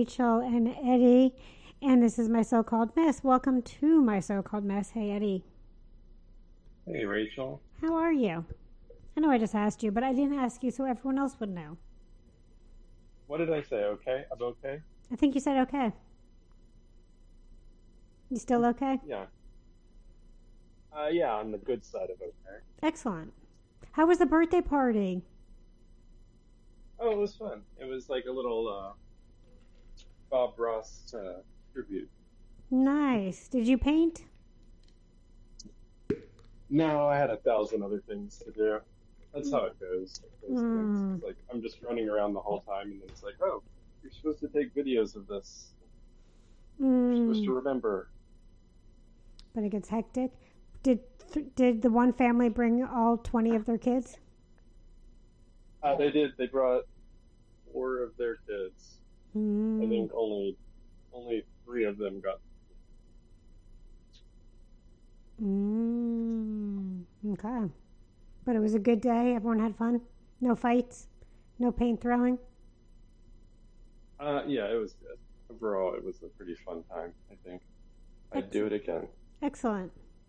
Rachel and Eddie, and this is My So-Called Mess. Welcome to My So-Called Mess. Hey, Eddie. Hey, Rachel. How are you? I know I just asked you, but I didn't ask you so everyone else would know. What did I say? Okay? I'm okay? I think you said okay. You still okay? Yeah. Yeah, on the good side of okay. Excellent. How was the birthday party? Oh, it was fun. It was like a little Bob Ross tribute. Nice. Did you paint? No, I had 1,000 other things to do. That's how it goes. Those things. It's like I'm just running around the whole time, and then it's like, oh, you're supposed to take videos of this. You're supposed to remember. But it gets hectic. Did the one family bring all 20 of their kids? They did. They brought 4 of their kids. I think only 3 of them got. Okay. But it was a good day. Everyone had fun. No fights. No paint throwing. Yeah, it was good. Overall, it was a pretty fun time, I think. I'd do it again. Excellent.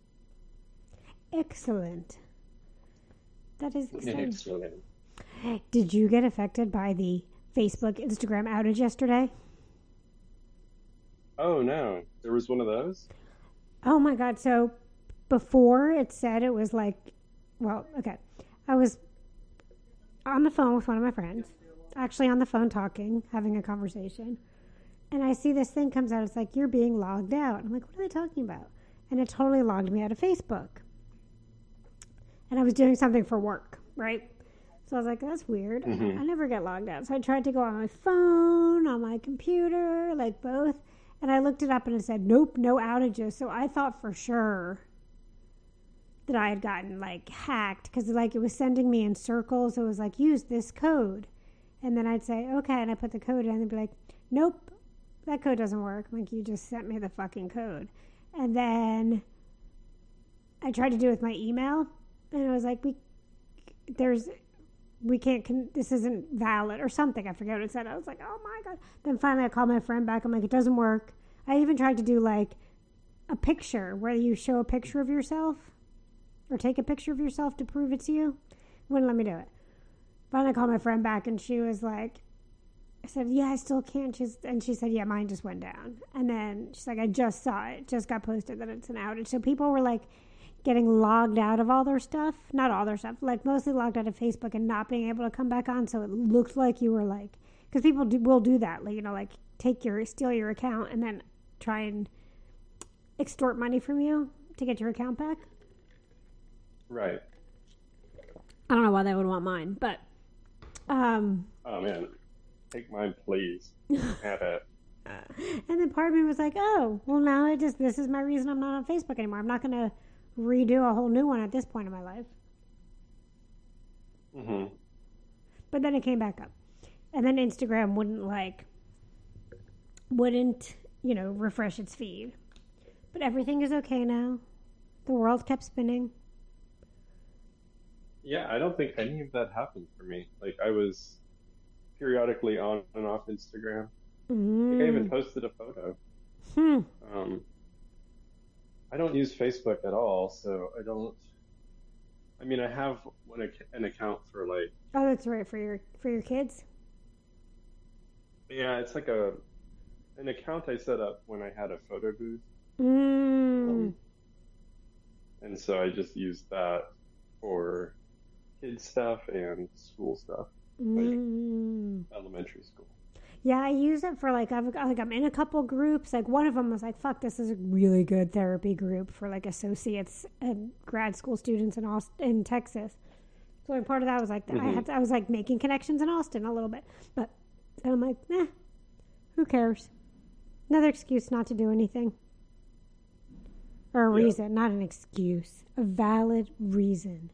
That is exciting. Excellent. Did you get affected by the Facebook, Instagram outage yesterday? Oh, no. There was one of those? Oh, my God. So before it said it was like, well, okay. I was on the phone with one of my friends, actually on the phone talking, having a conversation. And I see this thing comes out. It's like, you're being logged out. I'm like, what are they talking about? And it totally logged me out of Facebook. And I was doing something for work, right? So I was like, that's weird. I never get logged out. So I tried to go on my phone, on my computer, like both. And I looked it up and it said, nope, no outages. So I thought for sure that I had gotten like hacked because like it was sending me in circles. It was like, use this code. And then I'd say, okay. And I put the code in and they'd be like, nope, that code doesn't work. I'm like, you just sent me the fucking code. And then I tried to do it with my email. And it was like, this isn't valid or something. I forget what it said. I was like, oh my God. Then finally I called my friend back. I'm like, it doesn't work. I even tried to do like a picture where you show a picture of yourself or take a picture of yourself to prove it's you. Wouldn't let me do it. Finally I called my friend back and she was like, I said, yeah, I still can't. And she said, yeah, mine just went down. And then she's like, I just saw it. Just got posted that it's an outage. So people were like, getting logged out of all their stuff. Not all their stuff, like mostly logged out of Facebook and not being able to come back on. So it looked like you were like, because people will do that, like, you know, like steal your account and then try and extort money from you to get your account back. Right. I don't know why they would want mine, but oh man, take mine, please. Have it. And then part of me was like, oh, well now this is my reason I'm not on Facebook anymore. I'm not going to redo a whole new one at this point in my life. But then it came back up. And then Instagram wouldn't, refresh its feed. But everything is okay now. The world kept spinning. Yeah, I don't think any of that happened for me. Like, I was periodically on and off Instagram. I think I even posted a photo. I don't use Facebook at all, so I have an account for like... Oh, that's right, for your kids? Yeah, it's like an account I set up when I had a photo booth. And so I just used that for kids stuff and school stuff, like elementary school. Yeah, I use it for I'm in a couple groups. Like one of them was like, fuck, this is a really good therapy group for like associates and grad school students in Texas. So like part of that was like, I was like making connections in Austin a little bit. And I'm like, who cares? Another excuse not to do anything. Or a reason, not an excuse. A valid reason.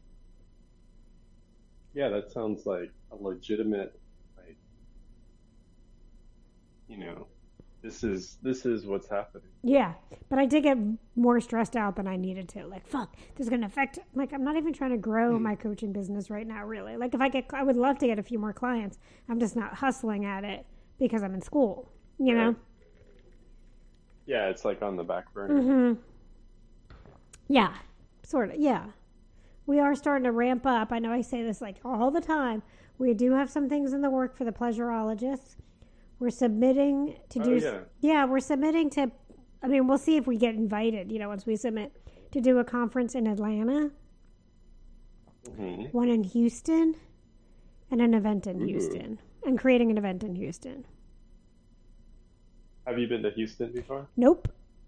Yeah, that sounds like a legitimate, like, this is what's happening. Yeah, but I did get more stressed out than I needed to. Like, fuck, this is going to affect, like, I'm not even trying to grow my coaching business right now, really. Like, I would love to get a few more clients. I'm just not hustling at it because I'm in school, you know? Yeah, it's like on the back burner. Mm-hmm. Yeah, sort of, yeah. We are starting to ramp up. I know I say this like all the time. We do have some things in the work for the pleasurologists. We're submitting to do... Yeah, we're submitting to... I mean, we'll see if we get invited, once we submit, to do a conference in Atlanta, one in Houston, and an event in Houston. And creating an event in Houston. Have you been to Houston before? Nope.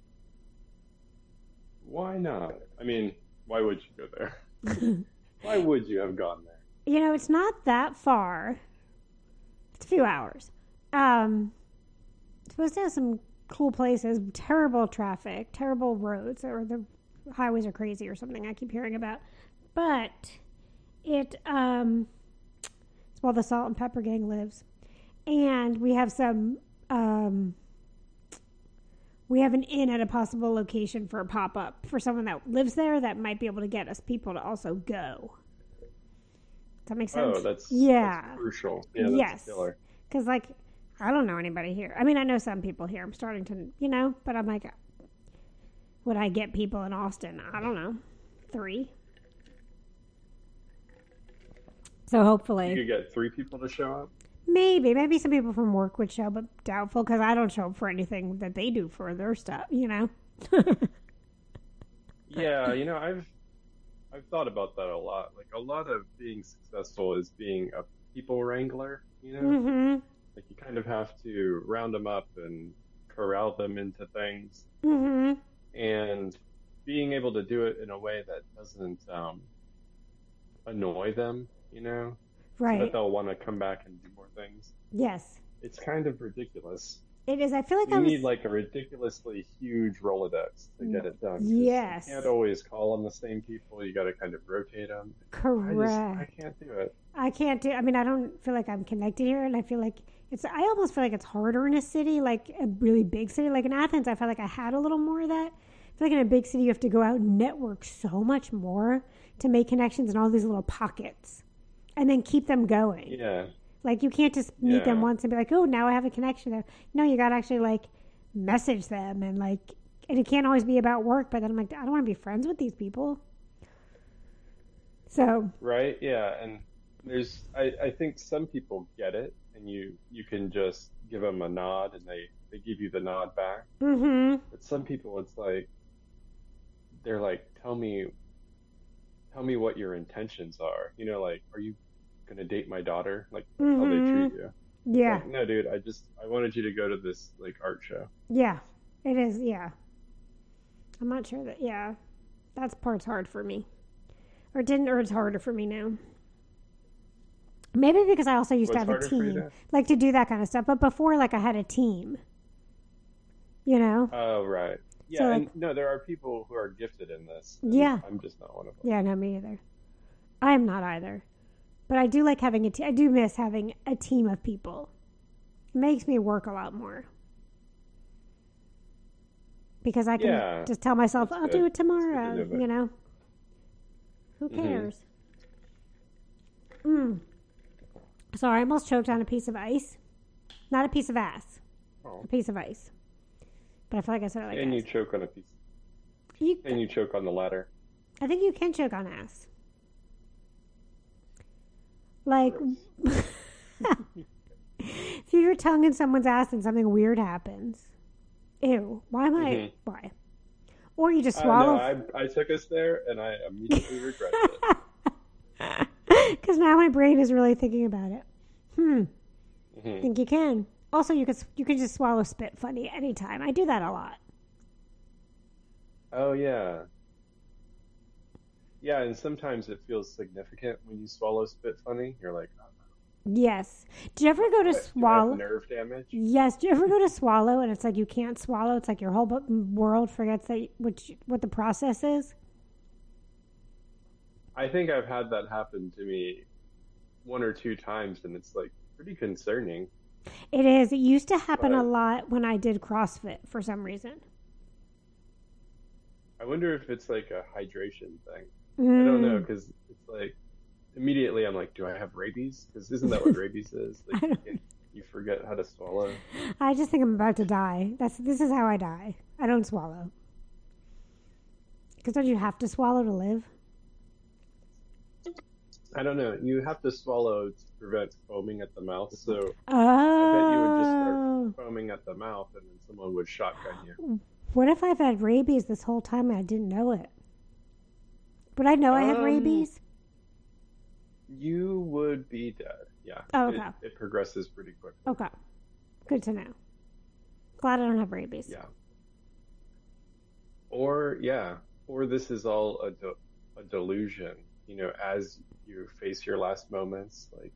Why not? I mean, why would you go there? Why would you have gone there? It's not that far. It's a few hours. It's supposed to have some cool places, terrible traffic, terrible roads, or the highways are crazy or something I keep hearing about. But it's where the Salt and Pepper Gang lives. And we have some... we have an inn at a possible location for a pop-up for someone that lives there that might be able to get us people to also go. Does that make sense? Oh, that's crucial. Yeah, that's killer. Because, I don't know anybody here. I mean, I know some people here. I'm starting to, but I'm like, would I get people in Austin? I don't know. 3. So hopefully. You could get 3 people to show up? Maybe some people from work would show, but doubtful because I don't show up for anything that they do for their stuff, Yeah, I've thought about that a lot. Like a lot of being successful is being a people wrangler, Mm-hmm. Like you kind of have to round them up and corral them into things, mm-hmm. and being able to do it in a way that doesn't annoy them, Right. So that they'll want to come back and do more things. Yes. It's kind of ridiculous. It is. I feel like you need like a ridiculously huge Rolodex to get it done. Yes. You can't always call on the same people. You got to kind of rotate them. Correct. I can't do it. I mean, I don't feel like I'm connected here, and I feel like I almost feel like it's harder in a city, like a really big city. Like in Athens, I felt like I had a little more of that. I feel like in a big city, you have to go out and network so much more to make connections in all these little pockets. And then keep them going. Yeah. Like, you can't just meet them once and be like, oh, now I have a connection there. No, you got to actually, message them. And, and it can't always be about work. But then I'm like, I don't want to be friends with these people. So. Right, yeah. And I think some people get it. And you can just give them a nod and they give you the nod back. Mm-hmm. But some people, it's like, they're like, tell me what your intentions are. Are you going to date my daughter? Like, that's how they treat you. Yeah. Like, no, dude, I wanted you to go to this, art show. Yeah, it is, yeah. I'm not sure that, that part's hard for me. Or it's harder for me now. Maybe because I also used to have a team. To do that kind of stuff. But before, I had a team. Oh, right. Yeah, so, no, there are people who are gifted in this. Yeah. I'm just not one of them. Yeah, no, me either. I am not either. But I do like having I do miss having a team of people. It makes me work a lot more. Because I can just tell myself, I'll do it tomorrow, Who cares? Sorry, I almost choked on a piece of ice. Not a piece of ass. Oh. A piece of ice. But I feel like I said it like And ass. you choke on a piece. And you choke on the ladder. I think you can choke on ass. If your tongue in someone's ass and something weird happens. Ew. Why am I... Why? Or you just swallow... I took us there and I immediately regretted it. Because now my brain is really thinking about it. I think you can. Also, you can just swallow spit funny anytime. I do that a lot. Oh, yeah. Yeah, and sometimes it feels significant when you swallow spit funny. You're like, oh, no. Yes. Do you ever go to swallow? Do you have nerve damage? Yes. Do you ever go to swallow and it's like you can't swallow? It's like your whole world forgets what the process is? I think I've had that happen to me 1 or 2 times, and it's pretty concerning. It is. It used to happen a lot when I did CrossFit for some reason. I wonder if it's a hydration thing. I don't know, because it's immediately I'm like, do I have rabies? Because isn't that what rabies is? You forget how to swallow. I just think I'm about to die. This is how I die. I don't swallow. Because don't you have to swallow to live? I don't know. You have to swallow to prevent foaming at the mouth. So I bet you would just start Oh. foaming at the mouth, and then someone would shotgun you. What if I've had rabies this whole time and I didn't know it? Would I know I have rabies? You would be dead. Yeah. Oh, okay. It progresses pretty quickly. Okay. Good to know. Glad I don't have rabies. Yeah. Or this is all a delusion. You know, as you face your last moments, like.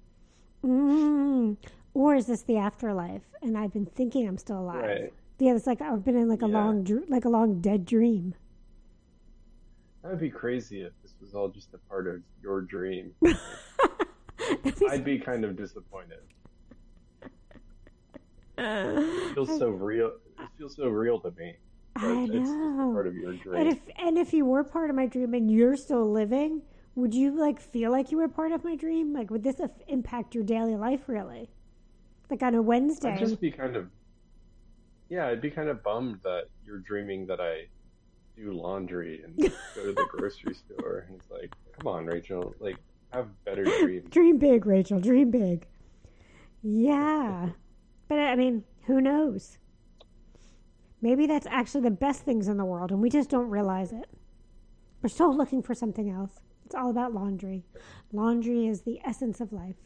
Or is this the afterlife? And I've been thinking I'm still alive. Right. Yeah, it's like I've been in like a long dead dream. That would be crazy if this was all just a part of your dream. I'd be kind of disappointed. It feels so real. It feels so real to me. I know. It's just a part of your dream. And if you were part of my dream and you're still living, would you like feel like you were part of my dream? Like, would this impact your daily life really? Like on a Wednesday? I'd just be I'd be kind of bummed that you're dreaming that I do laundry and go to the grocery store. And it's like, come on, Rachel, like have better dreams. Dream big, Rachel. Dream big. Yeah, but I mean, who knows? Maybe that's actually the best things in the world, and we just don't realize it. We're still looking for something else. It's all about laundry. Laundry is the essence of life.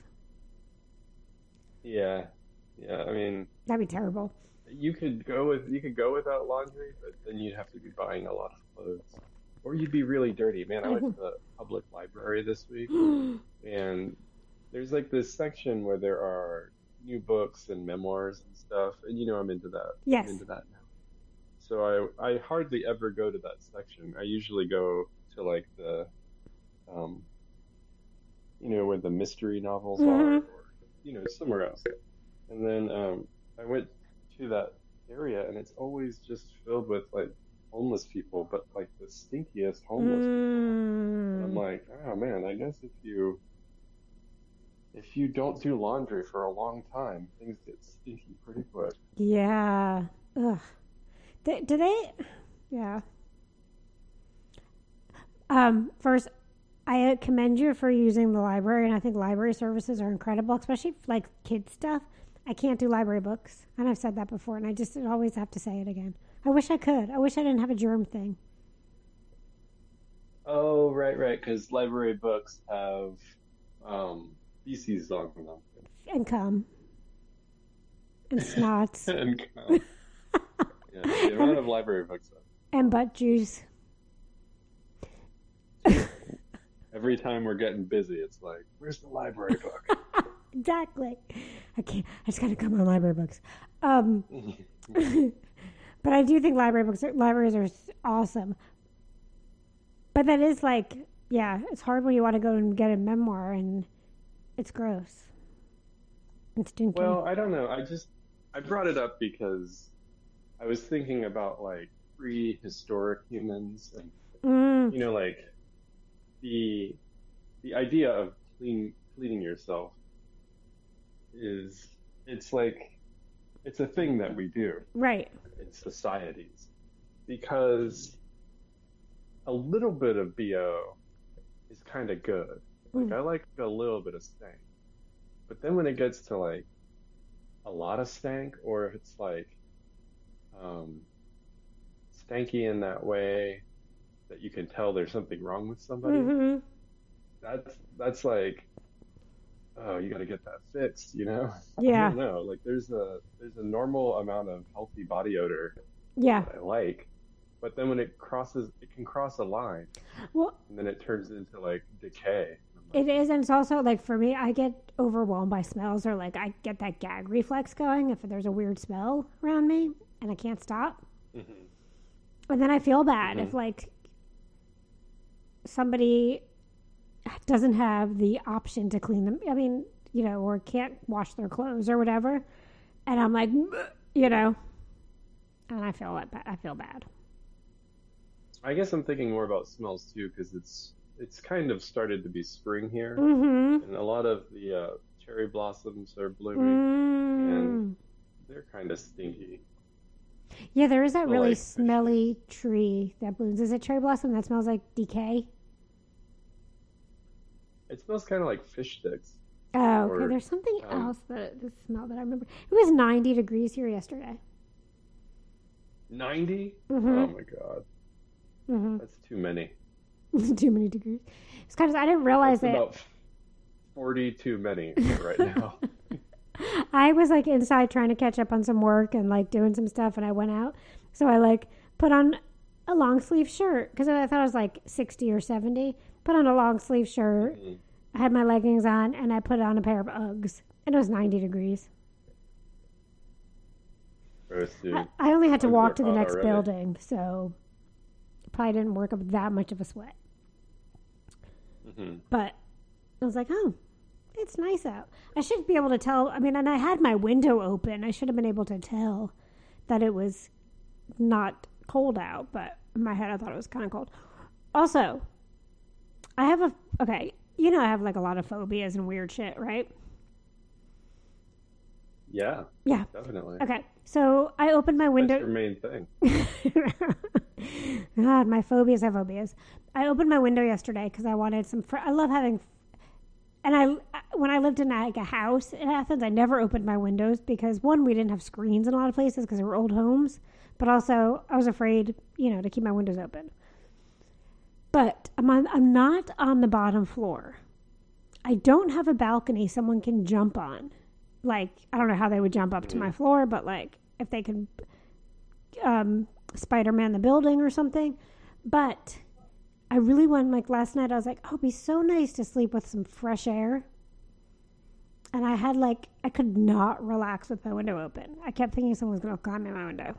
Yeah. I mean, that'd be terrible. You could go without laundry, but then you'd have to be buying a lot of clothes, or you'd be really dirty. Man, I went to the public library this week, and there's like this section where there are new books and memoirs and stuff, and you know I'm into that. Yes. I'm into that now. So I hardly ever go to that section. I usually go to like the, where the mystery novels are, or somewhere else. And then I went to that area, and it's always just filled with like homeless people, but like the stinkiest homeless people. And I'm like, oh man, I guess if you don't do laundry for a long time, things get stinky pretty quick. Yeah. Ugh. Do they? Yeah. First, I commend you for using the library, and I think library services are incredible, especially like kids stuff. I can't do library books, and I've said that before, and I just always have to say it again. I wish I could. I wish I didn't have a germ thing. Oh, right, because library books have feces on them. And cum. And snots. And cum. Yeah, the amount of library books. And butt juice. Every time we're getting busy, it's like, where's the library book? Exactly. I just gotta come on library books. But I do think libraries are awesome. But that is like, yeah, it's hard when you want to go and get a memoir and it's gross. It's stinky. Well, I don't know. I brought it up because I was thinking about like prehistoric humans and like the idea of cleaning yourself it's a thing that we do, right, in societies, because a little bit of BO is kind of good. Like I like a little bit of stank, but then when it gets to like a lot of stank, or if it's like stanky in that way that you can tell there's something wrong with somebody, that's like, oh, you got to get that fixed, Yeah. I don't know. Like there's a normal amount of healthy body odor that I like, but then when it can cross a line. Well, and then it turns into like decay. It is, and it's also like for me, I get overwhelmed by smells, or like I get that gag reflex going if there's a weird smell around me and I can't stop. And then I feel bad if like somebody doesn't have the option to clean them. I mean, or can't wash their clothes or whatever. And I'm like, and I feel bad. I guess I'm thinking more about smells too, because it's kind of started to be spring here, and a lot of the cherry blossoms are blooming, and Mm. they're kind of stinky. Yeah, there is that Smell really like fish smelly sticks. tree that blooms. Is it cherry blossom that smells like decay? It smells kind of like fish sticks, Oh, okay. or There's something um, else that the smell that I remember. It was 90 degrees here yesterday. 90. Mm-hmm. Oh my God, Mm-hmm. that's too many. Too many degrees. It's kind of, I didn't realize That's it. about 40 too many for right now. I was like inside trying to catch up on some work and like doing some stuff, and I went out. So I like put on a long sleeve shirt because I thought it was like 60 or 70. Put on a long sleeve shirt. Mhm. I had my leggings on, and I put on a pair of Uggs, and it was 90 degrees. Gross, dude. I only had to Uggs walk are to the hot next already. building, so probably didn't work up that much of a sweat. Hmm. But I was like, oh, it's nice out. I should be able to tell. I mean, and I had my window open. I should have been able to tell that it was not cold out, but in my head, I thought it was kind of cold. Also, I have okay, you know, I have like a lot of phobias and weird shit, right? Yeah, Yeah. definitely. Okay. So I opened my That's window. your main thing. God, my phobias have phobias. I opened my window yesterday because I wanted some. I love having, and when I lived in like a house in Athens, I never opened my windows because one, we didn't have screens in a lot of places because they were old homes, but also I was afraid, to keep my windows open. But I'm not on the bottom floor. I don't have a balcony someone can jump on. Like, I don't know how they would jump up to my floor, but like if they could Spider-Man the building or something. But I really want, like last night I was like, oh, it'd be so nice to sleep with some fresh air. And I could not relax with my window open. I kept thinking someone was going to climb in my window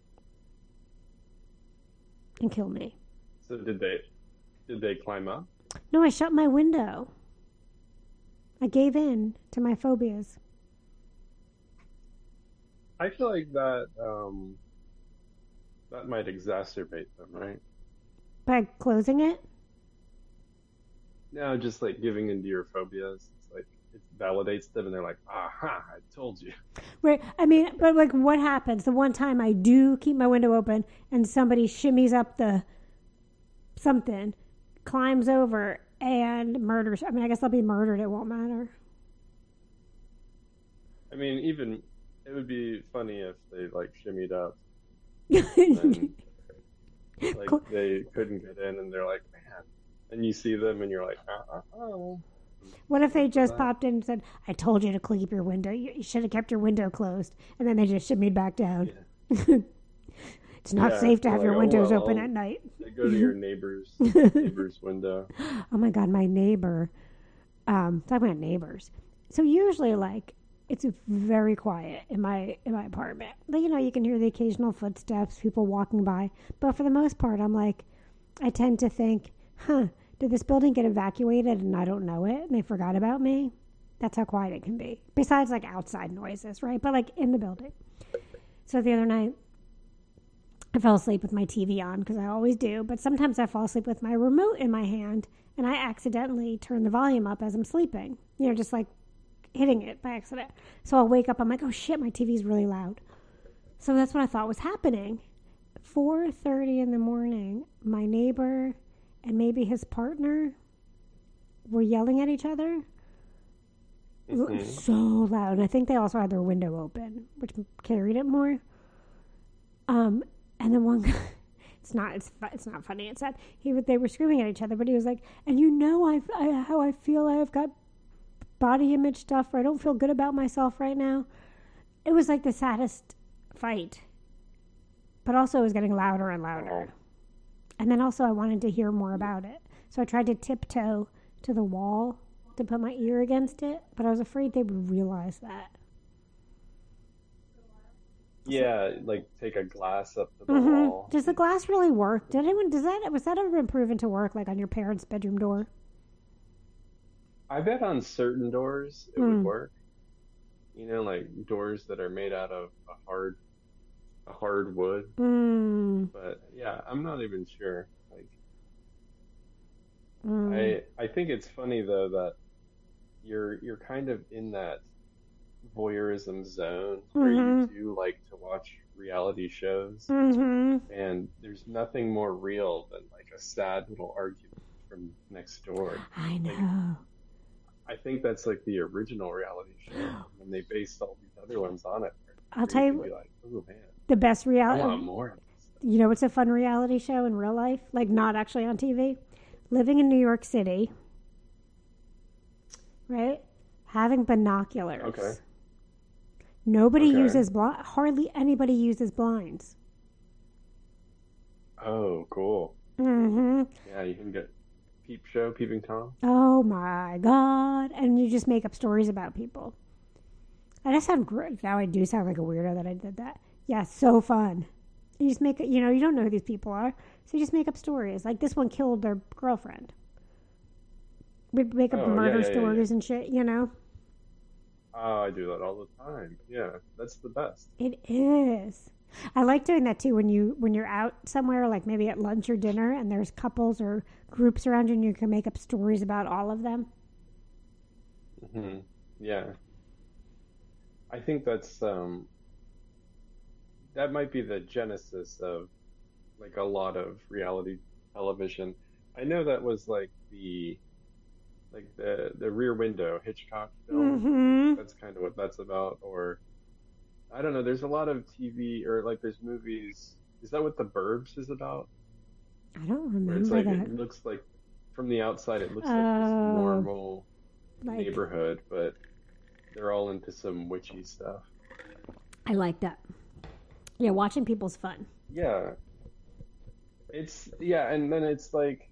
and kill me. So did they climb up? No, I shut my window. I gave in to my phobias. I feel like that might exacerbate them, right? By closing it? No, just like giving into your phobias. It's like it validates them, and they're like, "Aha! I told you." Right. I mean, but like what happens the one time I do keep my window open and somebody shimmies up the something, climbs over and murders. I mean, I guess I'll be murdered. It won't matter. I mean, even it would be funny if they like shimmied up and like Cool. they couldn't get in, and they're like, "Man," and you see them, and you're like, "Oh." What if they Sorry for just that. popped in and said, I told you to keep your window. You should have kept your window closed. And then they just shimmied back down. Yeah. It's not Yeah, safe to you're have like, your "Oh windows well." open at night. They go to your neighbor's window. Oh my God, my neighbor. Talking about neighbors. So usually, like, it's very quiet in my apartment. But, you can hear the occasional footsteps, people walking by. But for the most part, I'm like, I tend to think, did this building get evacuated and I don't know it and they forgot about me? That's how quiet it can be. Besides, like, outside noises, right? But, like, in the building. So the other night, I fell asleep with my TV on because I always do. But sometimes I fall asleep with my remote in my hand and I accidentally turn the volume up as I'm sleeping. Just like hitting it by accident. So I'll wake up, I'm like, oh shit, my TV's really loud. So that's what I thought was happening. 4:30 in the morning, my neighbor and maybe his partner were yelling at each other. Mhm. So loud. And I think they also had their window open, which carried it more. And then one guy, it's not funny. It's sad. They were screaming at each other, but he was like, and how I feel. I've got body image stuff where I don't feel good about myself right now. It was like the saddest fight, but also it was getting louder and louder. Oh. And then also I wanted to hear more about it. So I tried to tiptoe to the wall to put my ear against it, but I was afraid they would realize that. Yeah, like take a glass up to the Mm-hmm. wall. Does the glass really work? Was that ever been proven to work, like on your parents' bedroom door? I bet on certain doors it would work. Like doors that are made out of a hard wood. But yeah, I'm not even sure. Like I think it's funny though that you're kind of in that voyeurism zone where you Mm-hmm. do like to watch reality shows, Mm-hmm. and there's nothing more real than like a sad little argument from next door. I Like know. I think that's like the original reality show, and they based all these other ones on it, I'll where tell you you could be like, oh man, the best I reality. want more of this stuff. You know, what's a fun reality show in real life, like not actually on TV. Living in New York City, right? Having binoculars. Okay. Nobody Okay. uses hardly anybody uses blinds. Oh, cool. Mm-hmm. Yeah, you can get Peeping Tom. Oh my God. And you just make up stories about people. And I sound great. Now I do sound like a weirdo that I did that. Yeah, so fun. You just make it, you know, you don't know who these people are. So you just make up stories. Like this one killed their girlfriend. We make up Oh, murder yeah. stories and shit, you know? Oh, I do that all the time. Yeah, that's the best. It is. I like doing that too when you're out somewhere, like maybe at lunch or dinner, and there's couples or groups around you, and you can make up stories about all of them. Yeah. I think that might be the genesis of like a lot of reality television. I know that was like the Rear Window Hitchcock film. Mm-hmm. That's kind of what that's about. Or I don't know. There's a lot of TV or like there's movies. Is that what The Burbs is about? I don't Where it's remember like that. it looks like from the outside it looks like this Oh, normal like neighborhood, but they're all into some witchy stuff. I like that. Yeah, watching people's fun. Yeah. And then it's like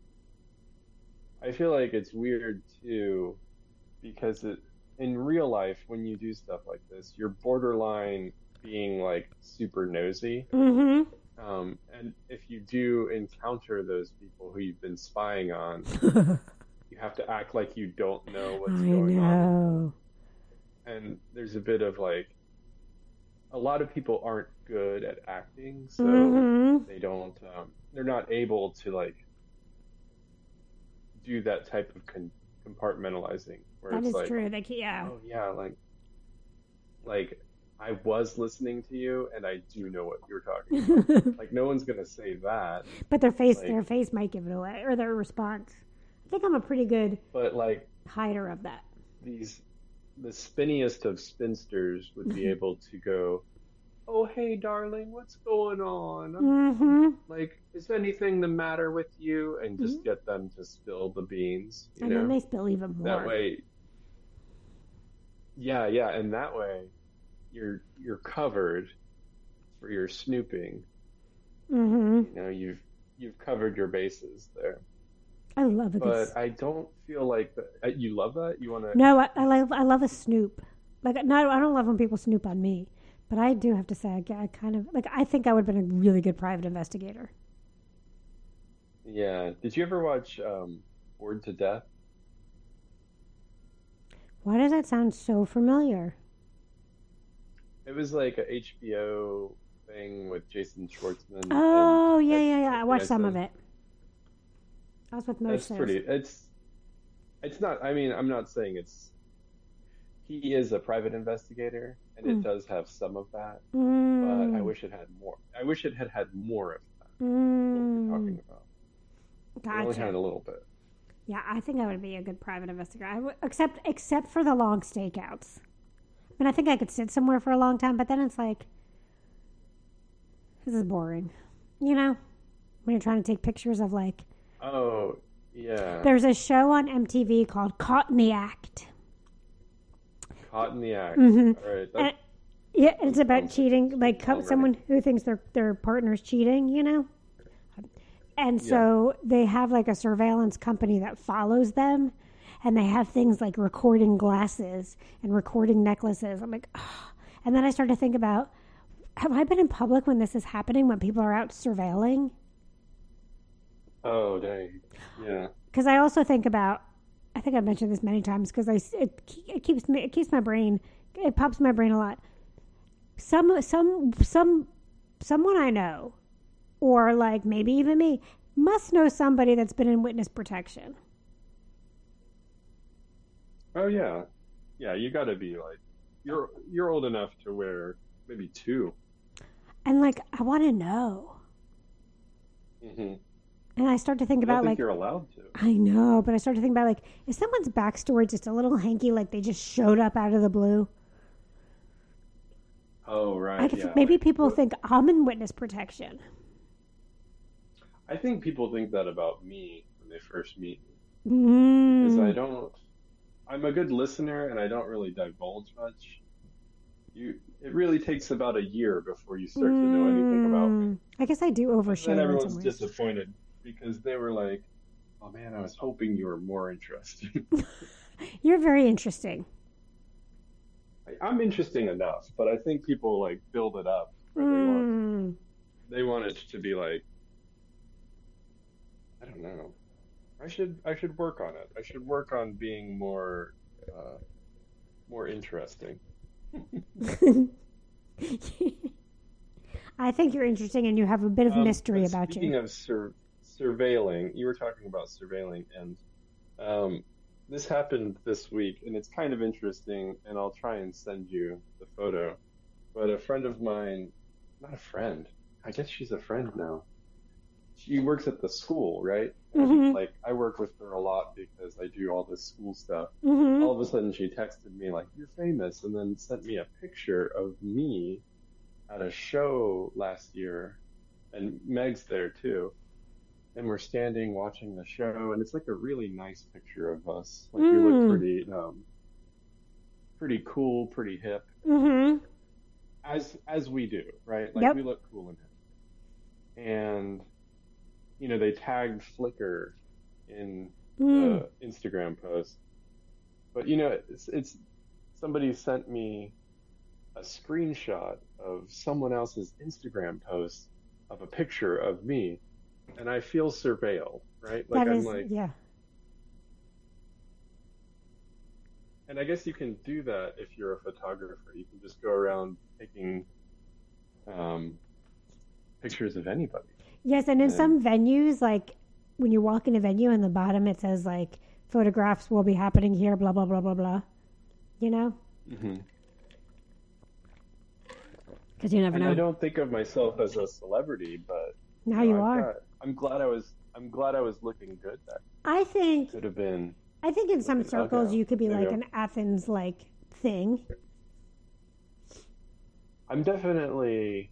I feel like it's weird too because in real life when you do stuff like this, you're borderline being like super nosy. Mm-hmm. And if you do encounter those people who you've been spying on, you have to act like you don't know I what's going on. know. And there's a bit of like a lot of people aren't good at acting, so Mm-hmm. they don't they're not able to like do that type of compartmentalizing where That it's is like, true. Yeah. oh yeah, like I was listening to you and I do know what you're talking about. Like no one's gonna say that, But their like, face might give it away, or their response. I think I'm a pretty good but like hider of that. the spinniest of spinsters would be able to go, oh hey darling, what's going on? Mm-hmm. Like, is anything the matter with you? And just get them to spill the beans, you And know? then they spill even more. That way, yeah, and that way, you're covered for your snooping. Mm-hmm. You know, you've covered your bases there. I love it. But I don't feel like that. You love that? You want to? No, I love a snoop. Like no, I don't love when people snoop on me. But I do have to say, I kind of like. I think I would have been a really good private investigator. Yeah. Did you ever watch Bored to Death? Why does that sound so familiar? It was like a HBO thing with Jason Schwartzman Oh, and yeah. I Ted watched some of Danson. it. I was with That's Moshe. pretty. It's not. I mean, I'm not saying it's. He is a private investigator, and it does have some of that, but I Mm, wish it had more. I wish it had more of that. What we're mm, talking about. It only gotcha. had a little bit. Yeah, I think I would be a good private investigator. Except for the long stakeouts. I mean, I think I could sit somewhere for a long time, but then it's like, this is boring. You know, when you're trying to take pictures of like, Oh, yeah. there's a show on MTV called Caught in the Act. Caught in the act. Mm-hmm. All right. And, yeah, it's about sounds cheating, like already. someone who thinks their partner's cheating, you know? And so they have like a surveillance company that follows them, and they have things like recording glasses and recording necklaces. I'm like, oh. And then I started to think about, have I been in public when this is happening, when people are out surveilling? Oh, dang. Yeah. Because I also think about, I think I've mentioned this many times because it keeps my brain, it pops my brain a lot. Someone I know, or like maybe even me, must know somebody that's been in witness protection. Oh yeah, yeah. You got to be like you're old enough to wear maybe two. And like, I want to know. Hmm. And I start to think I don't about think like, you're allowed to. I know, but I start to think about like, is someone's backstory just a little hanky, like they just showed up out of the blue? Oh I right, could, yeah. maybe Like people what? think I'm in witness protection. I think people think that about me when they first meet me because I Mm, don't. I'm a good listener and I don't really divulge much. It really takes about a year before you start to know anything about me. I guess I do And then overshare in some everyone's ways. disappointed because they were like, "Oh man, I was hoping you were more interesting." You're very interesting. I'm interesting enough, but I think people like build it up where Mm, they want it to be like, I don't know. I should work on it. I should work on being uh more interesting. I think you're interesting and you have a bit of mystery But about you. speaking of surveilling, you were talking about surveilling, and um, this happened this week, and it's kind of interesting, and I'll try and send you the photo. But a friend of mine, not a friend, I guess she's a friend now. She works at the school, right? And Mm-hmm. like I work with her a lot because I do all this school stuff. Mm-hmm. All of a sudden, she texted me like, "You're famous," and then sent me a picture of me at a show last year, and Meg's there too. And we're standing watching the show, and it's like a really nice picture of us. Like we look Mm. pretty cool, pretty hip, Mm-hmm. as we do, right? Like we Yep. look cool and hip. And they tagged Flickr in Mm. the Instagram post, but it's somebody sent me a screenshot of someone else's Instagram post of a picture of me, and I feel surveilled, right? Like That I'm is, like, yeah. and I guess you can do that if you're a photographer. You can just go around taking um, pictures of anybody. Yes, and in And some venues, like when you walk in a venue in the bottom, it says like photographs will be happening here, blah, blah, blah, blah, blah. You know? hmm Because you never and I know. don't think of myself as a celebrity, but Now you I've are. got. I'm glad I was looking good. That I think, could have been I think in some looking ugly. circles you could be Maybe like an Athens like thing. I'm definitely.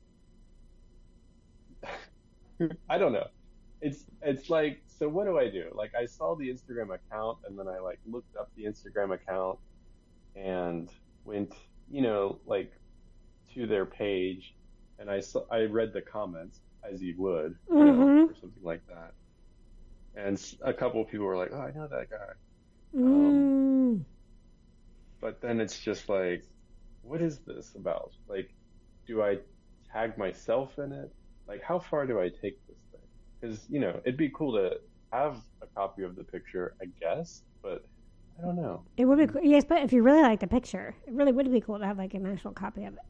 I don't know. It's like, so what do I do? Like I saw the Instagram account and then I like looked up the Instagram account and went, like to their page, and I read the comments as you would, Mm-hmm. or something like that. And a couple of people were like, "Oh, I know that guy." Um, Mm. but then it's just like, what is this about? Like, do I tag myself in it? Like, how far do I take this thing? Because, it'd be cool to have a copy of the picture, I guess, but I don't know. It would be cool. Yes, but if you really like the picture, it really would be cool to have like an actual copy of it.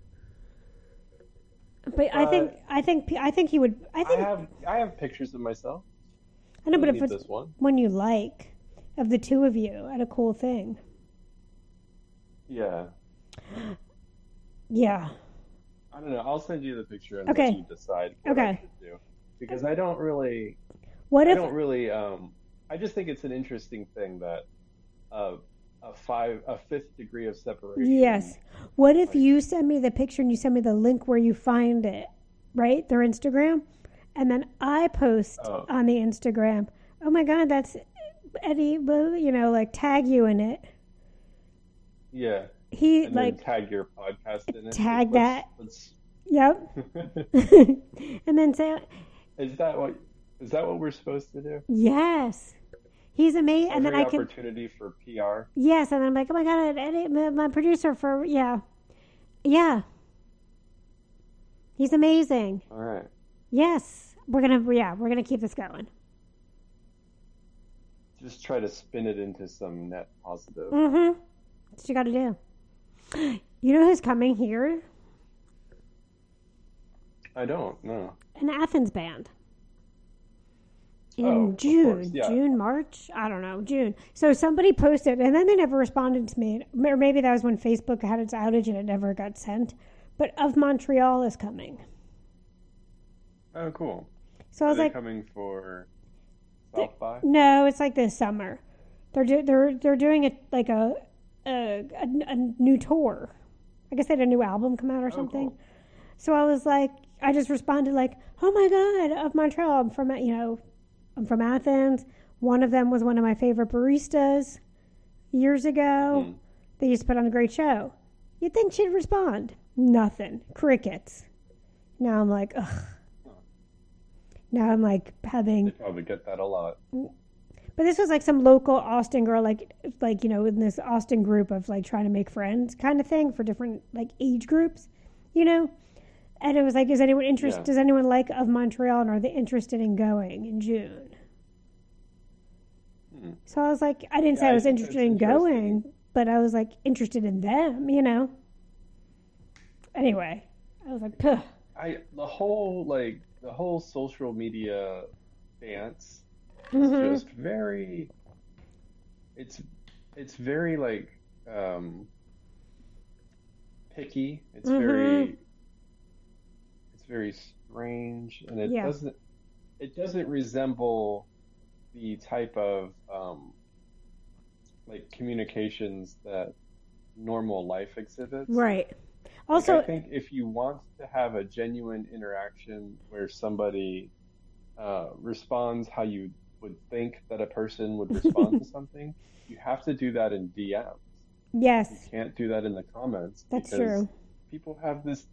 But But I think he would. I I think have I have pictures of myself. I know, I but don't if need it's this one. one you like, of the two of you at a cool thing, Yeah. yeah. I don't know. I'll send you the picture and let Okay, you decide what I okay. should do. Because I What if? don't really, I just think it's an interesting thing that uh, a fifth degree of separation, Yes. What if like, you send me the picture and you send me the link where you find it, right? Their Instagram, and then I post oh, on the Instagram. Oh my God, that's Eddie. Like tag you in it. yeah, He and then like tag your podcast in it. Like, tag that. let's, Yep. And then say is that what, is that what we're supposed to do? yes. He's amazing, and then Every I can opportunity for PR. yes, and then I'm like, oh my God, Eddie, my producer for yeah. He's amazing. All right. Yes, we're gonna keep this going. Just try to spin it into some net positive. Mm-hmm. That's what you got to do. You know who's coming here? I don't know. An Athens band. in Course, June, yeah. March, I don't know, June. So somebody posted, and then they never responded to me, or maybe that was when Facebook had its outage and it never got sent. But Of Montreal is coming. Oh, cool. So I was like, coming for South by? No, it's like this summer. They're doing a new tour. I guess they had a new album come out or something. Cool. So I was like, I just responded like, "Oh my God, Of Montreal! I'm from Athens. One of them was one of my favorite baristas years ago. Mm. They used to put on a great show. You'd think she'd respond. Nothing. Crickets. Now I'm like, ugh. Now I'm like having. They probably get that a lot. But this was like some local Austin girl, like in this Austin group of like trying to make friends kind of thing for different like age groups, And it was like, is anyone interested? Yeah. Does anyone like Of Montreal, and are they interested in going in June? So I was like, I didn't say I was interested in going, but I was like interested in them, Anyway, I was like, puh. The whole social media dance is just very. It's very like picky. It's very. It's very strange, and it doesn't resemble the type of like communications that normal life exhibits. Right. Also, I think if you want to have a genuine interaction where somebody responds how you would think that a person would respond to something, you have to do that in DMs. Yes. You can't do that in the comments. That's true. People have this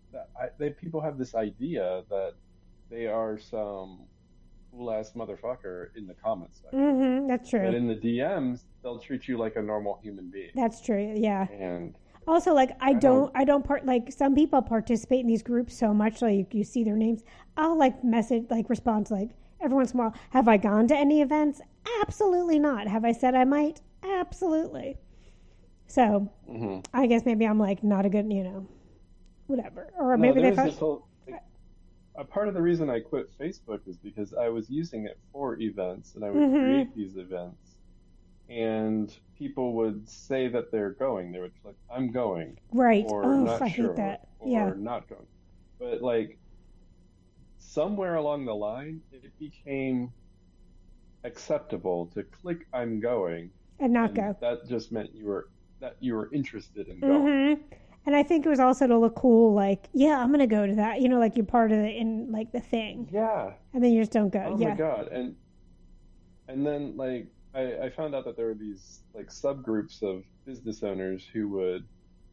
idea that they are some cool ass motherfucker in the comments section. That's true. But in the DMs, they'll treat you like a normal human being. That's true. Yeah. And also, like I don't some people participate in these groups so much, like you see their names. I'll respond to like every once in a while. Have I gone to any events? Absolutely not. Have I said I might? Absolutely. So I guess maybe I'm like not a good, whatever. Or maybe they thought. A part of the reason I quit Facebook is because I was using it for events, and I would create these events, and people would say that they're going. They would click, "I'm going," right? Or not I sure, hate that. Or not going. But like somewhere along the line, it became acceptable to click "I'm going" and not go. That just meant you were interested in going. And I think it was also to look cool, like, yeah, I'm going to go to that. Like you're part of it in like the thing. Yeah. And then you just don't go. Oh my God. And then like I found out that there were these like subgroups of business owners who would,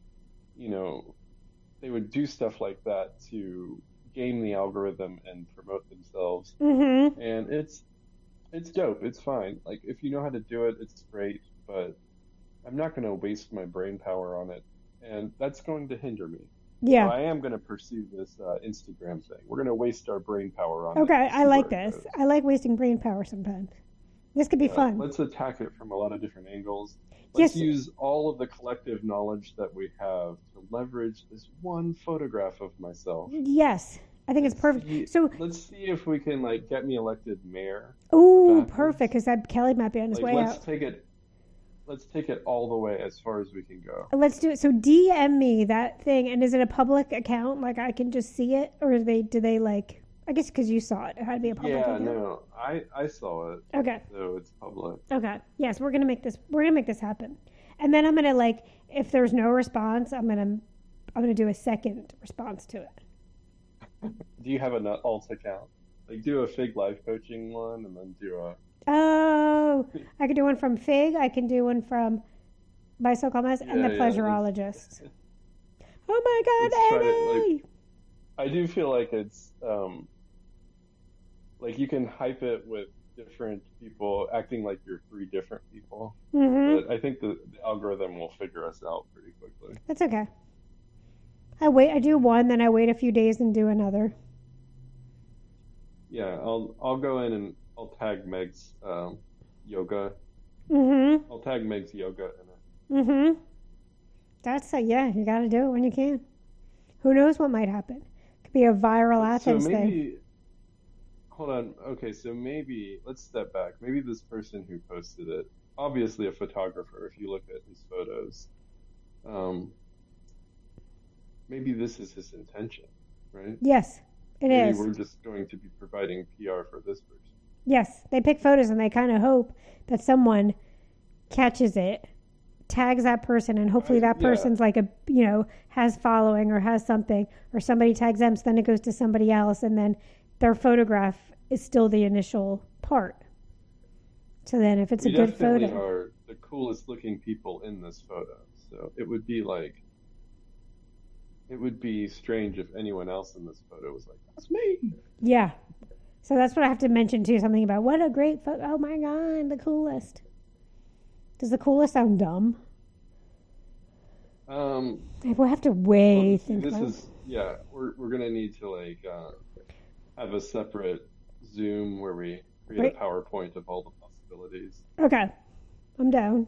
they would do stuff like that to game the algorithm and promote themselves. And it's dope. It's fine. Like if you know how to do it, it's great. But I'm not going to waste my brain power on it. And that's going to hinder me. Yeah. So I am going to pursue this Instagram thing. We're going to waste our brain power on it. Okay, I like this. I like wasting brain power sometimes. This could be fun. Let's attack it from a lot of different angles. Let's use all of the collective knowledge that we have to leverage this one photograph of myself. Yes. I think it's perfect. So let's see if we can like get me elected mayor. Oh, perfect, because Kelly might be on his way out. Let's take it all the way as far as we can go. Let's do it. So DM me that thing, and is it a public account? Like I can just see it, or do they like? I guess because you saw it, it had to be a public account. Yeah, no, I saw it. Okay. So it's public. Okay. Yes, we're gonna make this. We're gonna make this happen, and then I'm gonna like, if there's no response, I'm gonna do a second response to it. Do you have an alt account? Like do a Fig life coaching one, and then do a. Oh, I could do one from Fig. I can do one from By So Called Mess and the Pleasurologist. Oh my God, Eddie! I do feel like it's like you can hype it with different people acting like you're three different people. But I think the algorithm will figure us out pretty quickly. That's okay. I do one, then I wait a few days and do another. Yeah, I'll go in and I'll tag Meg's yoga. I'll tag Meg's yoga in it. That's you got to do it when you can. Who knows what might happen? It could be a viral Athens thing. hold on. Okay, so maybe let's step back. Maybe this person who posted it, obviously a photographer, if you look at his photos, um, maybe this is his intention, right? Yes, it Maybe is. we're just going to be providing PR for this person. Yes, they pick photos and they kind of hope that someone catches it, tags that person, and hopefully that Yeah, person's like has following or has something, or somebody tags them, so then it goes to somebody else, and then their photograph is still the initial part. So then if it's a we good definitely photo, are the coolest looking people in this photo. So it would be strange if anyone else in this photo was like, that's me. yeah. So that's what I have to mention too. Something about what a great photo. Oh my god, the coolest. Does the coolest sound dumb? We'll have to Well, see, think about it. we're gonna need to have a separate Zoom where we create a Right. PowerPoint of all the possibilities. Okay, I'm down.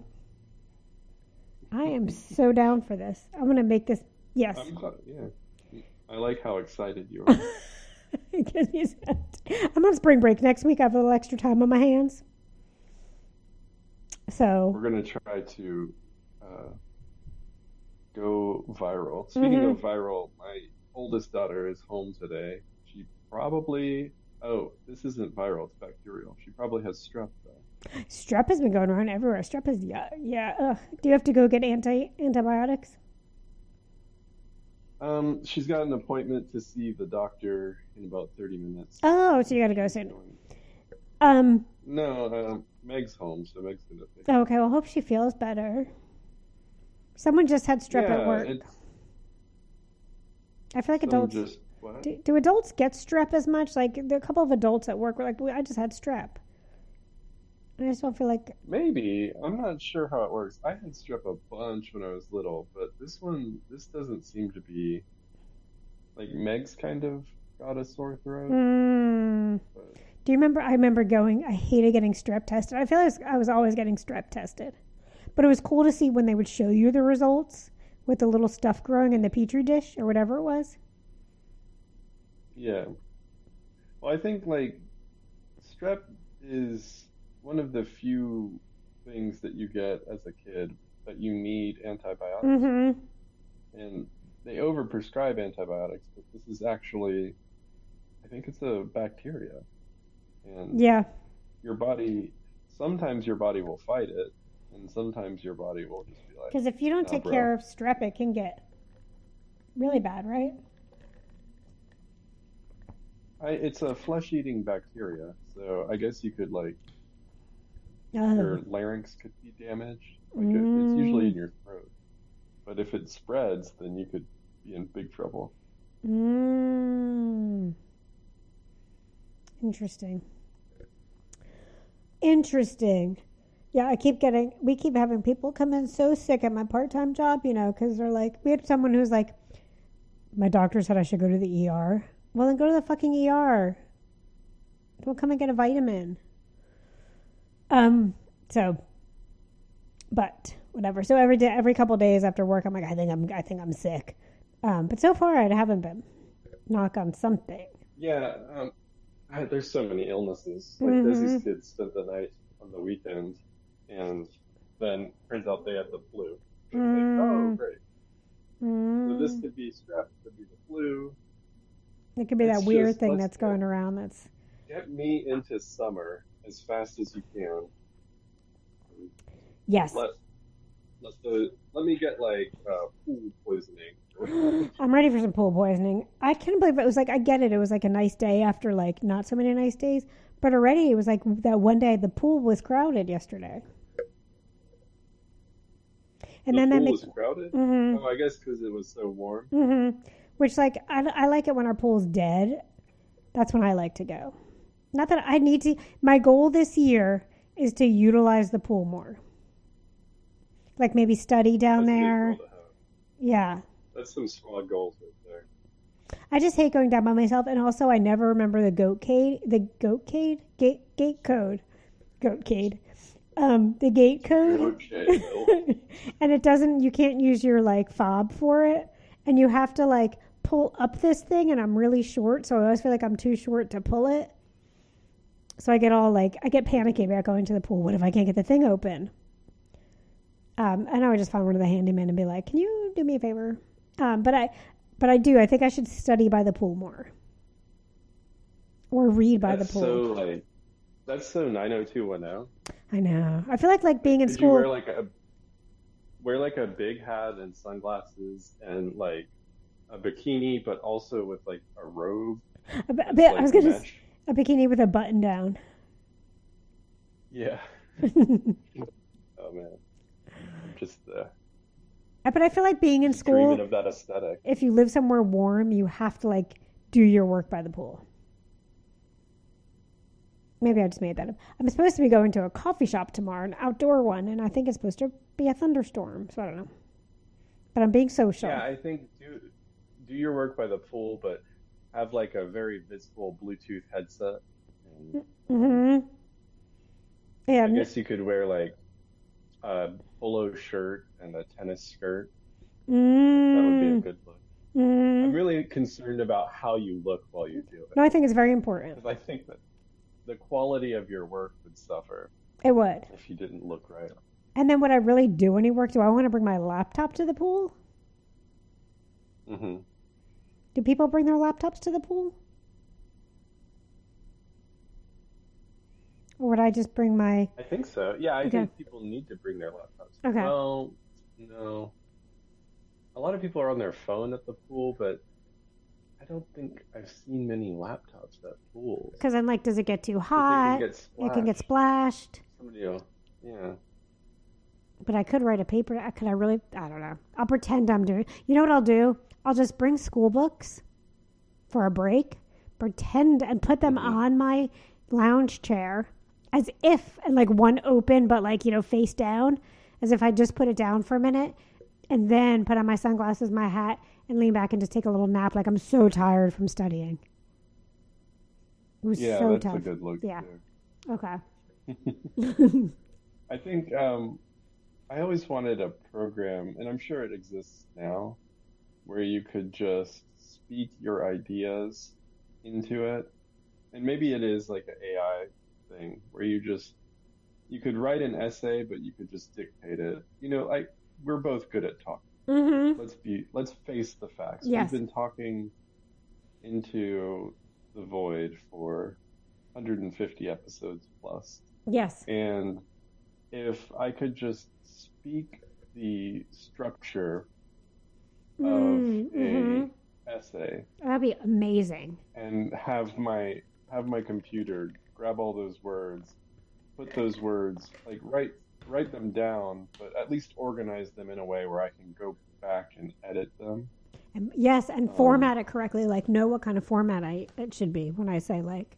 I am so down for this. I'm gonna make this. Yes. I'm glad, yeah. I like how excited you are. Because you said I'm on spring break next week. I have a little extra time on my hands. So We're gonna try to go viral. Speaking of viral, my oldest daughter is home today. She probably, oh, this isn't viral, it's bacterial. She probably has strep though. strep has been going around everywhere. Strep is yeah. Ugh. Do you have to go get antibiotics? She's got an appointment to see the doctor in about 30 minutes. Oh, so you got to go She's soon. going. No, Meg's home, so Meg's gonna pick her. Okay. Well, hope she feels better. Someone just had strep at Yeah, work. I feel like some adults just what? do adults get strep as much? Like there are a couple of adults at work were like, I just had strep, and I just don't feel like. Maybe. I'm not sure how it works. I had strep a bunch when I was little, but this doesn't seem to be like Meg's kind of got a sore throat. But Do you remember? I remember going. I hated getting strep tested. I feel like I was always getting strep tested, but it was cool to see when they would show you the results with the little stuff growing in the petri dish or whatever it was. yeah. Well, I think like strep is one of the few things that you get as a kid that you need antibiotics for. Mm-hmm. And they overprescribe antibiotics, but this is actually, I think it's a bacteria. And Yeah, sometimes your body will fight it, and sometimes your body will just be like, because if you don't nah, take bro. care of strep, it can get really bad, right? It's a flesh-eating bacteria, so I guess you could Oh. your larynx could be damaged. It's usually in Mm. your throat. But if it spreads, then you could be in big trouble. Mm. Interesting. Interesting. Yeah, we keep having people come in so sick at my part-time job, because they're like, we had someone who's like, my doctor said I should go to the ER. Well, then go to the fucking ER. Don't come and get a vitamin. So, but whatever. So every couple of days after work, I'm like, I think I'm sick. But so far I haven't been. Knock on something. Yeah, there's so many illnesses. Like Desi's kids spent the night on the weekend, and then turns out they had the flu. It's like, oh, great. So this could be strep, could be the flu. It could be that weird thing let's that's going around. That's get me into summer as fast as you can. yes. Let me get pool poisoning. I'm ready for some pool poisoning. I can't believe it was like I get it. It was like a nice day after like not so many nice days, but already it was like that one day the pool was crowded yesterday. And The then pool that was crowded? Mm-hmm. Oh, I guess because it was so warm. Mm-hmm. Which like I like it when our pool's dead. That's when I like to go. Not that I need to. My goal this year is to utilize the pool more. Like maybe study down That's a good there. goal to have. Yeah. That's some squad goals right there. I just hate going down by myself, and also I never remember the gate code, the gate code. Okay, And it doesn't. You can't use your like fob for it, and you have to like pull up this thing. And I'm really short, so I always feel like I'm too short to pull it. So I get panicky about going to the pool. What if I can't get the thing open? And I would just find one of the handymen and be like, can you do me a favor? But I do. I think I should study by the pool more. Or read by the pool. That's so 90210. I know. I feel like being in Did school. You wear a big hat and sunglasses and like a bikini, but also with like a robe. I was gonna say a bikini with a button down. Yeah. Oh man. Just But I feel like being in school. Dreaming of that aesthetic. If you live somewhere warm, you have to like do your work by the pool. Maybe I just made that up. I'm supposed to be going to a coffee shop tomorrow, an outdoor one, and I think it's supposed to be a thunderstorm, so I don't know. But I'm being social. Yeah, I think do your work by the pool, but have like a very visible Bluetooth headset. Mm-hmm. Yeah. I guess you could wear like a polo shirt and a tennis skirt. That would be a good look. I'm really concerned about how you look while you do it. No, I think it's very important. Because I think that the quality of your work would suffer. It would. If you didn't look right. And then would I really do any work? Do I want to bring my laptop to the pool? Mm-hmm. Do people bring their laptops to the pool? Or would I just bring my... I think so. Yeah, I think people need to bring their laptops. Okay. Well, no. A lot of people are on their phone at the pool, but I don't think I've seen many laptops at pools. Because then, like, does it get too hot? It can get splashed. Somebody else. Yeah. But I could write a paper. I don't know. I'll pretend I'm doing... You know what I'll do? I'll just bring school books for a break, pretend and put them on my lounge chair as if, and like one open, but like, face down, as if I just put it down for a minute, and then put on my sunglasses, my hat, and lean back and just take a little nap. Like I'm so tired from studying. It was so that's tough. a good look. Yeah. Too. Okay. I think I always wanted a program, and I'm sure it exists now, where you could just speak your ideas into it. And maybe it is like an AI thing where you could write an essay, but you could just dictate it. We're both good at talking. Mm-hmm. Let's face the facts. Yes. We've been talking into the void for 150 episodes plus. Yes. And if I could just speak the structure of a essay, that'd be amazing. And have my computer grab all those words, put those words, like write them down, but at least organize them in a way where I can go back and edit them. And format it correctly, like know what kind of format it should be when I say like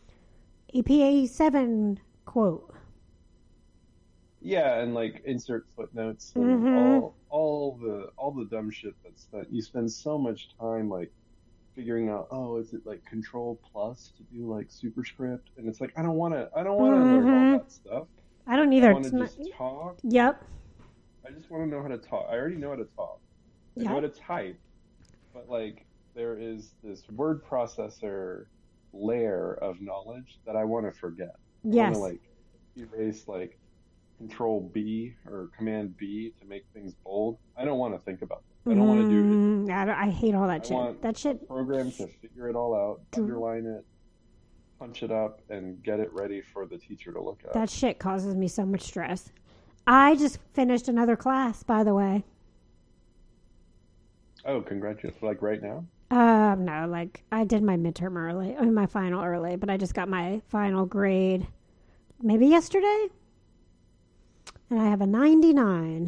EPA 7 quote. Yeah, and like insert footnotes and all the dumb shit that you spend so much time like figuring out. Oh, is it like Control Plus to do like superscript? And it's like I don't want to learn all that stuff. I don't either. I want to just talk. Yep. I just want to know how to talk. I already know how to talk. I know how to type, but like there is this word processor layer of knowledge that I want to forget. Yes. I want to like erase like Control B or Command B to make things bold. I don't want to think about that. I don't want to do it. I hate all that shit. Want that shit. A program to figure it all out, underline it, punch it up, and get it ready for the teacher to look at. That shit causes me so much stress. I just finished another class, by the way. Oh, congratulations! Like right now? No, like I did my midterm early, my final early, but I just got my final grade maybe yesterday. And I have a 99.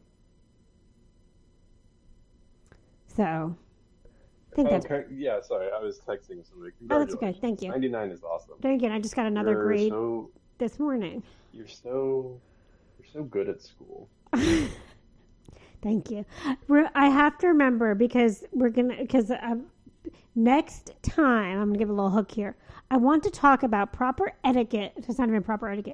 So, I think that's... Okay. Yeah, sorry. I was texting somebody. Oh, that's okay. Thank you. 99 is awesome. Thank you. I just got another grade this morning. You're so good at school. Thank you. I have to remember because next time, I'm going to give a little hook here. I want to talk about proper etiquette. It's not even proper etiquette.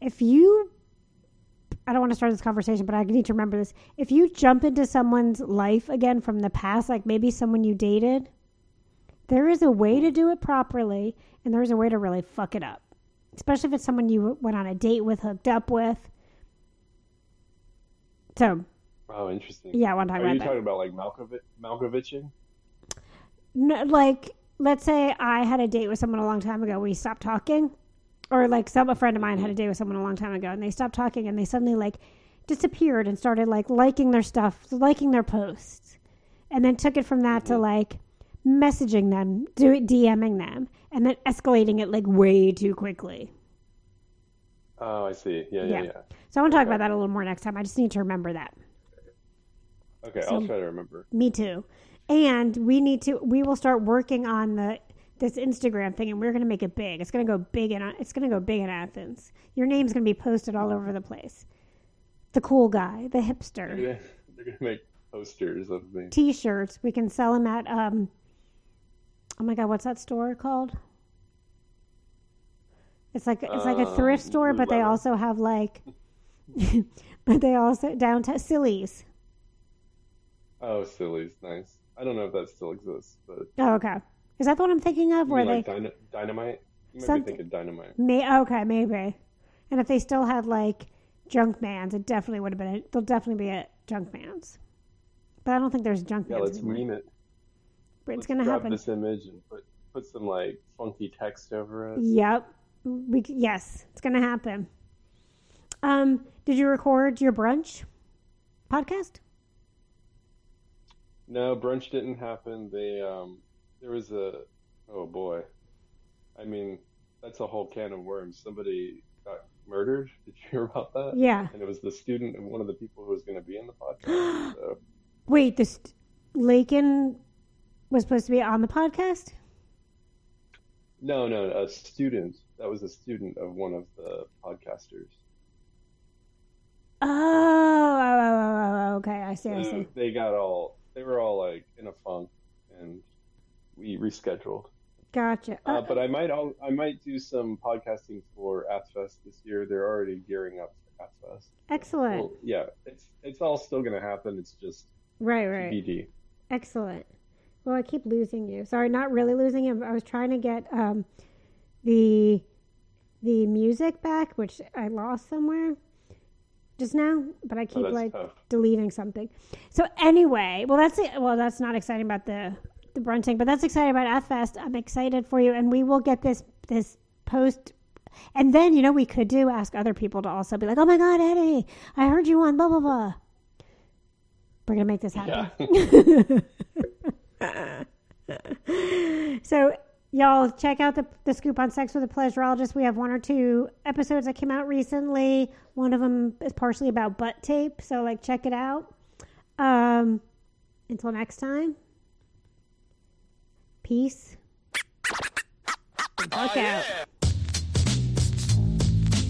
I don't want to start this conversation, but I need to remember this. If you jump into someone's life again from the past, like maybe someone you dated, there is a way to do it properly, and there is a way to really fuck it up. especially if it's someone you went on a date with, hooked up with. So. Oh, interesting. Yeah, I want to talk about that. Are you talking about like Malkoviching? No, like, let's say I had a date with someone a long time ago. We stopped talking. Or like a friend of mine had a date with someone a long time ago, and they stopped talking, and they suddenly like disappeared and started like liking their stuff, liking their posts, and then took it from that to like messaging them, DMing them, and then escalating it like way too quickly. Oh, I see. Yeah. So I want to talk about that a little more next time. I just need to remember that. Okay, so, I'll try to remember. Me too. And we will start working on this Instagram thing, and we're going to make it big. It's going to go big in Athens. Your name's going to be posted all over the place. The cool guy, the hipster. They're going to make posters of me. T-shirts. We can sell them at oh my God, what's that store called? It's like a thrift store, but they also have like downtown Silly's. Oh, Silly's, nice. I don't know if that still exists, but oh, okay. Is that the one I'm thinking of? Where like Dynamite? You might be thinking Dynamite. Okay, maybe. And if they still had like Junkman's, it definitely would have been. There'll definitely be a Junkman's. But I don't think there's Junkman's. Yeah, let's meme it. But it's gonna happen. Grab this image and put some like funky text over it. Yep. Yes, it's gonna happen. Did you record your brunch podcast? No, brunch didn't happen. There was oh boy. I mean, that's a whole can of worms. Somebody got murdered. Did you hear about that? Yeah. And it was the student of one of the people who was going to be in the podcast. So. Wait, Lakin was supposed to be on the podcast? No, a student. That was a student of one of the podcasters. Oh, okay. I see. They were all like in a funk, and we rescheduled. Gotcha. But I might do some podcasting for AthFest this year. They're already gearing up for AthFest. Excellent. Well, yeah, it's all still going to happen. It's just right. TBD. Excellent. Well, I keep losing you. Sorry, not really losing you. I was trying to get the music back, which I lost somewhere just now, but I keep deleting something. So anyway, that's not exciting about the brunching, but that's exciting about AthFest. I'm excited for you, and we will get this post. And then, we could ask other people to also be like, oh my God, Eddie, I heard you on blah, blah, blah. We're going to make this happen. Yeah. So y'all check out the Scoop on Sex with a Pleasurologist. We have 1 or 2 episodes that came out recently. One of them is partially about butt tape, so check it out. Until next time. Peace. Fuck out.